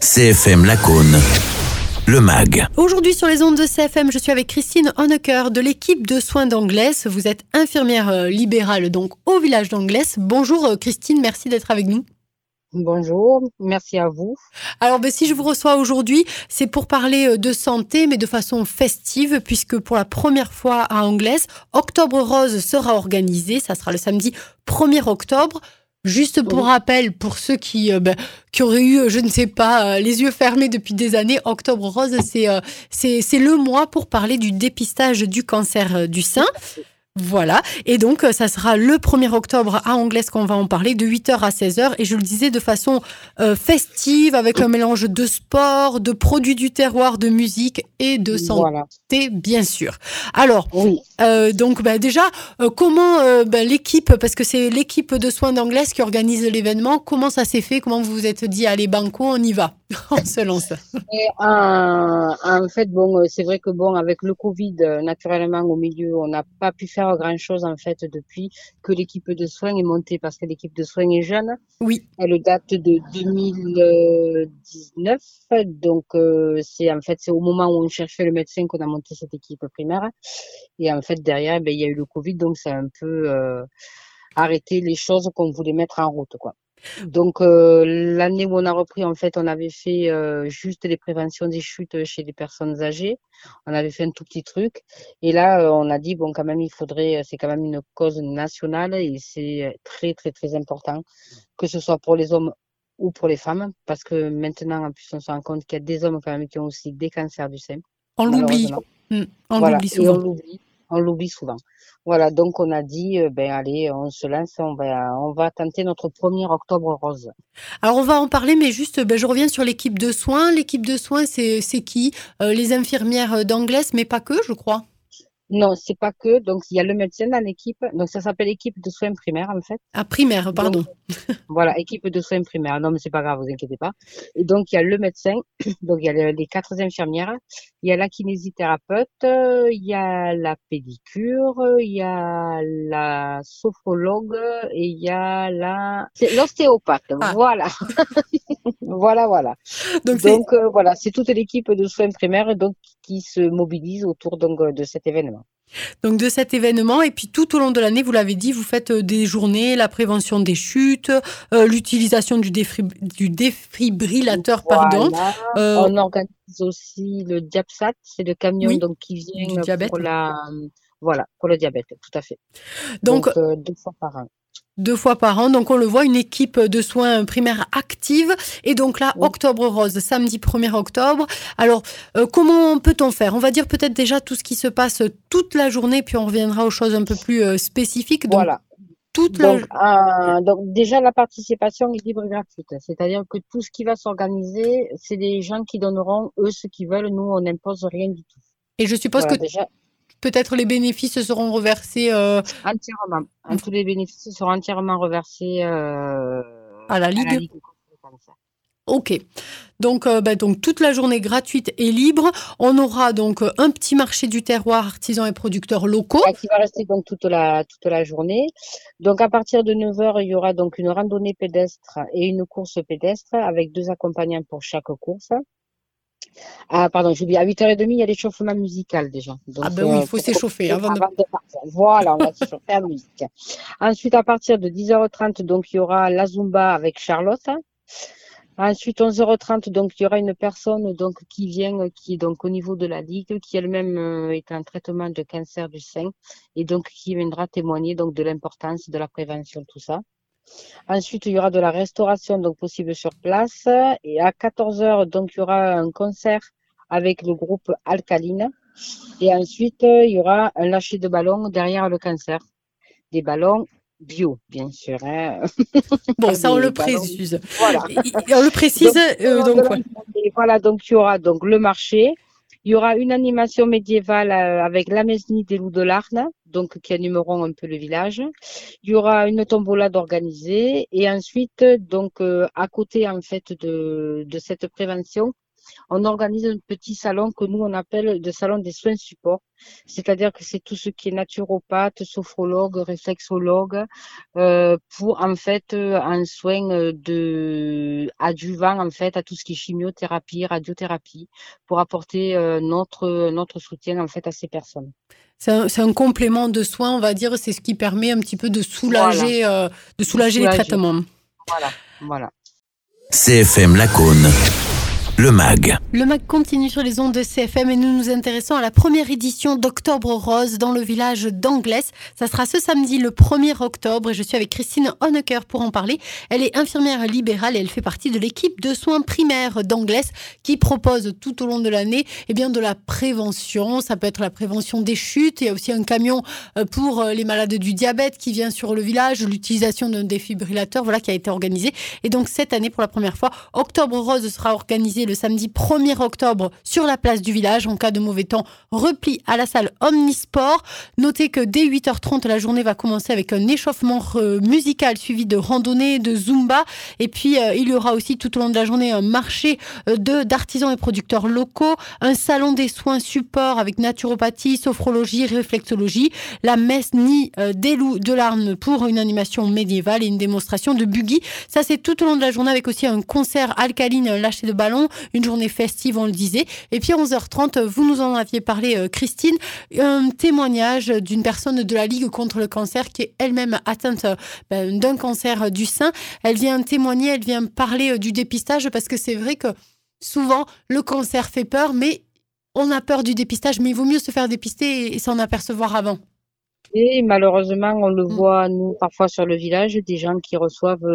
CFM Lacaune, le MAG. Aujourd'hui sur les ondes de CFM, je suis avec Christine Honecker de l'équipe de soins d'Anglès. Vous êtes infirmière libérale donc au village d'Anglès. Bonjour Christine, merci d'être avec nous. Bonjour, merci à vous. Alors si je vous reçois aujourd'hui, c'est pour parler de santé, mais de façon festive, puisque pour la première fois à Anglès, Octobre Rose sera organisé. Ça sera le samedi 1er octobre. Juste pour rappel, pour ceux qui auraient eu, je ne sais pas, les yeux fermés depuis des années, Octobre Rose, c'est le mois pour parler du dépistage du cancer du sein. Voilà, et donc ça sera le 1er octobre à Anglès qu'on va en parler, de 8h à 16h, et je le disais de façon festive, avec un mélange de sport, de produits du terroir, de musique et de santé, bien sûr. Alors, donc déjà, comment l'équipe, parce que c'est l'équipe de soins d'Anglès qui organise l'événement, comment ça s'est fait, comment vous vous êtes dit, allez banco, on y va, on se lance. Et, en fait, c'est vrai que avec le Covid, naturellement, au milieu, on n'a pas pu faire grand-chose, en fait, depuis que l'équipe de soins est montée, parce que l'équipe de soins est jeune. Oui. Elle date de 2019. Donc, c'est au moment où on cherchait le médecin qu'on a monté cette équipe primaire. Et en fait, derrière, il y a eu le Covid, donc ça a un peu arrêté les choses qu'on voulait mettre en route, quoi. Donc, l'année où on a repris, en fait, on avait fait juste les préventions des chutes chez les personnes âgées. On avait fait un tout petit truc. Et là, on a dit, quand même, c'est quand même une cause nationale et c'est très, très, très important, que ce soit pour les hommes ou pour les femmes, parce que maintenant, en plus, on se rend compte qu'il y a des hommes quand même qui ont aussi des cancers du sein. On l'oublie. L'oublie souvent. On l'oublie souvent. Voilà, donc on a dit, allez, on se lance, on va tenter notre 1er octobre rose. Alors on va en parler, mais juste, je reviens sur l'équipe de soins. L'équipe de soins, c'est qui? Les infirmières d'Anglès, mais pas que, je crois. Non, c'est pas que. Donc, il y a le médecin dans l'équipe. Donc, ça s'appelle équipe de soins primaires, en fait. Ah, primaire, pardon. Donc, voilà, équipe de soins primaires. Non, mais c'est pas grave, vous inquiétez pas. Et donc, il y a le médecin. Donc, il y a les 4 infirmières. Il y a la kinésithérapeute. Il y a la pédicure. Il y a la sophrologue. Et il y a l'ostéopathe. Ah. Voilà. Voilà. Donc voilà, c'est toute l'équipe de soins primaires donc qui se mobilise autour de cet événement. Donc de cet événement, et puis tout au long de l'année, vous l'avez dit, vous faites des journées, la prévention des chutes, l'utilisation du défibrillateur, pardon. On organise aussi le Diabsat, c'est le camion qui vient du diabète. pour le diabète, tout à fait. Donc 2 fois par an. 2 fois par an, donc on le voit, une équipe de soins primaires active. Et donc là, Octobre Rose, samedi 1er octobre. Alors, comment peut-on faire? On va dire peut-être déjà tout ce qui se passe toute la journée, puis on reviendra aux choses un peu plus spécifiques. Donc, voilà. Donc déjà, la participation est libre et gratuite. C'est-à-dire que tout ce qui va s'organiser, c'est des gens qui donneront, eux, ce qu'ils veulent. Nous, on n'impose rien du tout. Et je suppose que déjà, peut-être les bénéfices seront reversés entièrement. Tous les bénéfices seront entièrement reversés à la Ligue. Ok. Donc toute la journée gratuite et libre. On aura donc un petit marché du terroir, artisans et producteurs locaux. Qui va rester donc toute la journée. Donc à partir de 9h, il y aura donc une randonnée pédestre et une course pédestre avec 2 accompagnants pour chaque course. Ah, pardon, j'oublie. À 8h30, il y a l'échauffement musical déjà. Donc, oui, il faut s'échauffer avant de partir. Voilà, on va s'échauffer à la musique. Ensuite, à partir de 10h30, donc, il y aura la Zumba avec Charlotte. Ensuite, 11h30, donc, il y aura une personne, donc, qui est donc au niveau de la Ligue, qui elle-même est en traitement de cancer du sein et donc, qui viendra témoigner, donc, de l'importance de la prévention, tout ça. Ensuite, il y aura de la restauration donc possible sur place. Et à 14h, donc il y aura un concert avec le groupe Alcaline. Et ensuite, il y aura un lâcher de ballons derrière le cancer. Des ballons bio, bien sûr. Hein. Bon, ça on le précise. Voilà. On le précise. Donc il y aura donc le marché. Il y aura une animation médiévale avec la Mesnie des loups de l'Arne, donc qui animeront un peu le village. Il y aura une tombola d'organiser et ensuite, donc à côté en fait de cette prévention, on organise un petit salon que nous on appelle le salon des soins support. C'est-à-dire que c'est tout ce qui est naturopathe, sophrologue, réflexologue, pour en fait un soin de adjuvant en fait à tout ce qui est chimiothérapie, radiothérapie, pour apporter notre soutien en fait à ces personnes. C'est un complément de soins, on va dire, c'est ce qui permet un petit peu de soulager, les traitements. Voilà. CFM Lacaune, le MAG. Le MAG continue sur les ondes de CFM et nous nous intéressons à la première édition d'Octobre Rose dans le village d'Anglès. Ça sera ce samedi le 1er octobre et je suis avec Christine Honecker pour en parler. Elle est infirmière libérale et elle fait partie de l'équipe de soins primaires d'Anglès qui propose tout au long de l'année de la prévention. Ça peut être la prévention des chutes. Il y a aussi un camion pour les malades du diabète qui vient sur le village, l'utilisation d'un défibrillateur qui a été organisé. Et donc cette année, pour la première fois, Octobre Rose sera organisé le samedi 1er octobre sur la place du village. En cas de mauvais temps, repli à la salle Omnisport. Notez que dès 8h30, la journée va commencer avec un échauffement musical suivi de randonnée, de Zumba. Et puis, il y aura aussi tout au long de la journée un marché d'artisans et producteurs locaux, un salon des soins support avec naturopathie, sophrologie, réflexologie, la messe nid des loups de l'Arne pour une animation médiévale et une démonstration de buggy. Ça, c'est tout au long de la journée avec aussi un concert alcaline, un lâcher de ballon, une journée festive, on le disait. Et puis 11h30, vous nous en aviez parlé, Christine, un témoignage d'une personne de la Ligue contre le cancer qui est elle-même atteinte d'un cancer du sein. Elle vient témoigner, elle vient parler du dépistage parce que c'est vrai que souvent le cancer fait peur, mais on a peur du dépistage, mais il vaut mieux se faire dépister et s'en apercevoir avant. Et malheureusement, on le voit, nous, parfois sur le village, des gens qui reçoivent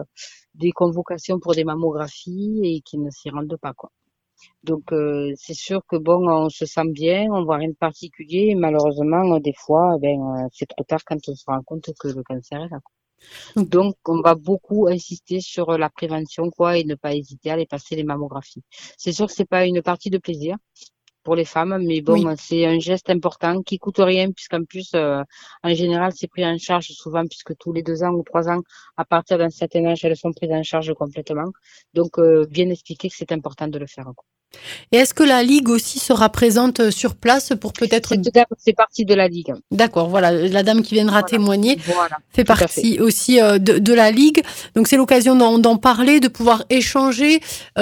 des convocations pour des mammographies et qui ne s'y rendent pas, quoi. Donc, c'est sûr que on se sent bien, on voit rien de particulier, et malheureusement, des fois, c'est trop tard quand on se rend compte que le cancer est là, quoi. Donc, on va beaucoup insister sur la prévention, quoi, et ne pas hésiter à aller passer les mammographies. C'est sûr que c'est pas une partie de plaisir pour les femmes, mais Oui. C'est un geste important qui coûte rien, puisqu'en plus, en général, c'est pris en charge souvent, puisque tous les 2 ans ou 3 ans, à partir d'un certain âge, elles sont prises en charge complètement. Donc, bien expliquer que c'est important de le faire, quoi. Et est-ce que la Ligue aussi sera présente sur place pour peut-être... Cette dame fait partie de la Ligue. D'accord, voilà, la dame qui viendra témoigner fait tout à partie aussi de la Ligue. Donc c'est l'occasion d'en parler, de pouvoir échanger,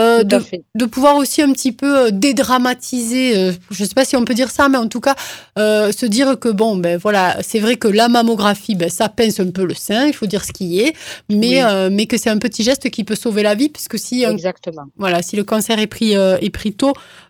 de pouvoir aussi un petit peu dédramatiser, je ne sais pas si on peut dire ça, mais en tout cas se dire que c'est vrai que la mammographie, ça pince un peu le sein, il faut dire ce qui est, mais que c'est un petit geste qui peut sauver la vie, puisque si le cancer est pris tôt,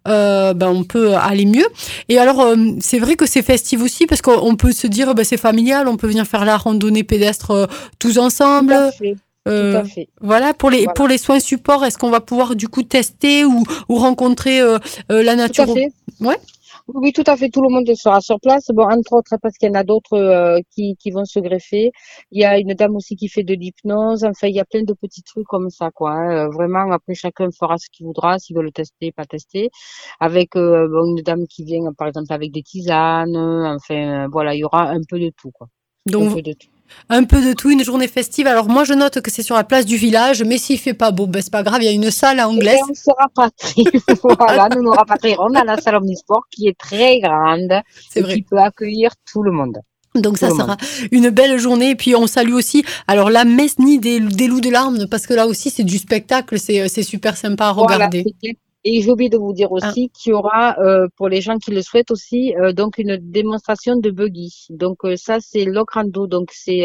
on peut aller mieux. Et alors, c'est vrai que c'est festif aussi, parce qu'on peut se dire, c'est familial, on peut venir faire la randonnée pédestre tous ensemble. Tout à fait. Voilà, pour les soins support, est-ce qu'on va pouvoir du coup tester ou rencontrer la nature? Tout à fait. Ouais. Oui, tout à fait. Tout le monde sera sur place. Entre autres, parce qu'il y en a d'autres qui vont se greffer. Il y a une dame aussi qui fait de l'hypnose. Enfin, il y a plein de petits trucs comme ça, quoi. Vraiment, après, chacun fera ce qu'il voudra, s'il veut le tester, pas tester. Avec une dame qui vient, par exemple, avec des tisanes. Enfin, il y aura un peu de tout, quoi. Donc, un peu de tout, une journée festive. Alors moi, je note que c'est sur la place du village, mais s'il fait pas beau, c'est pas grave, il y a une salle à Anglès. On se rapatrie. Nous nous rapatrierons dans la salle Omnisport qui est très grande qui peut accueillir tout le monde. Donc ça sera une belle journée. Et puis on salue aussi alors la messe nid des loups de l'Arne, parce que là aussi c'est du spectacle, c'est super sympa à regarder. Et j'ai oublié de vous dire aussi qu'il y aura, pour les gens qui le souhaitent aussi, donc une démonstration de buggy. Donc ça, c'est Locrando. Donc c'est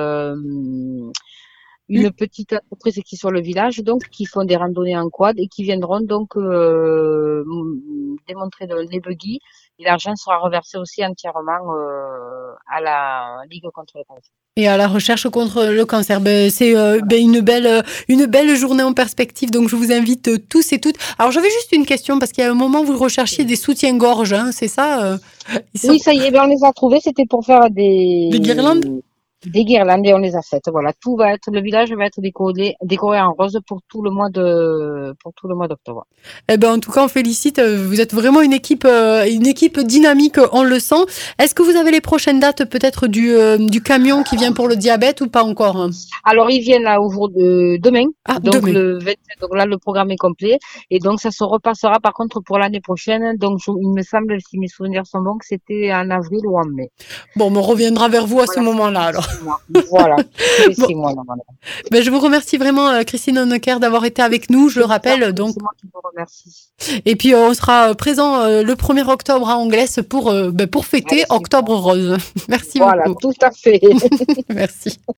une petite entreprise qui est sur le village, donc qui font des randonnées en quad et qui viendront donc démontrer les buggy. Et l'argent sera reversé aussi entièrement à la Ligue contre le cancer. Et à la recherche contre le cancer. C'est une belle journée en perspective. Donc, je vous invite tous et toutes. Alors, j'avais juste une question, parce qu'il y a un moment, vous recherchiez des soutiens-gorge, hein, c'est ça Oui, ça y est, on les a trouvés. C'était pour faire des guirlandes. Des guirlandes et on les a faites. Voilà, le village va être décoré en rose pour tout le mois d'octobre. Eh ben, en tout cas, on félicite. Vous êtes vraiment une équipe dynamique, on le sent. Est-ce que vous avez les prochaines dates peut-être du camion qui vient pour le diabète ou pas encore, hein? Alors, ils viennent là demain. Ah, Donc, demain. le 27, donc là, le programme est complet. Et donc, ça se repassera par contre pour l'année prochaine. Donc, il me semble, si mes souvenirs sont bons, que c'était en avril ou en mai. Bon, on reviendra vers vous à ce Voilà, moment-là, alors. 6 mois. Voilà, tous les Bon, 6 mois, normalement. ben, je vous remercie vraiment, Christine Honecker, d'avoir été avec nous, je le rappelle, donc. C'est moi qui vous remercie. Et puis, on sera présent le 1er octobre à Anglaise pour fêter Allez, super. Octobre Rose. Merci Voilà, beaucoup. tout à fait. Merci.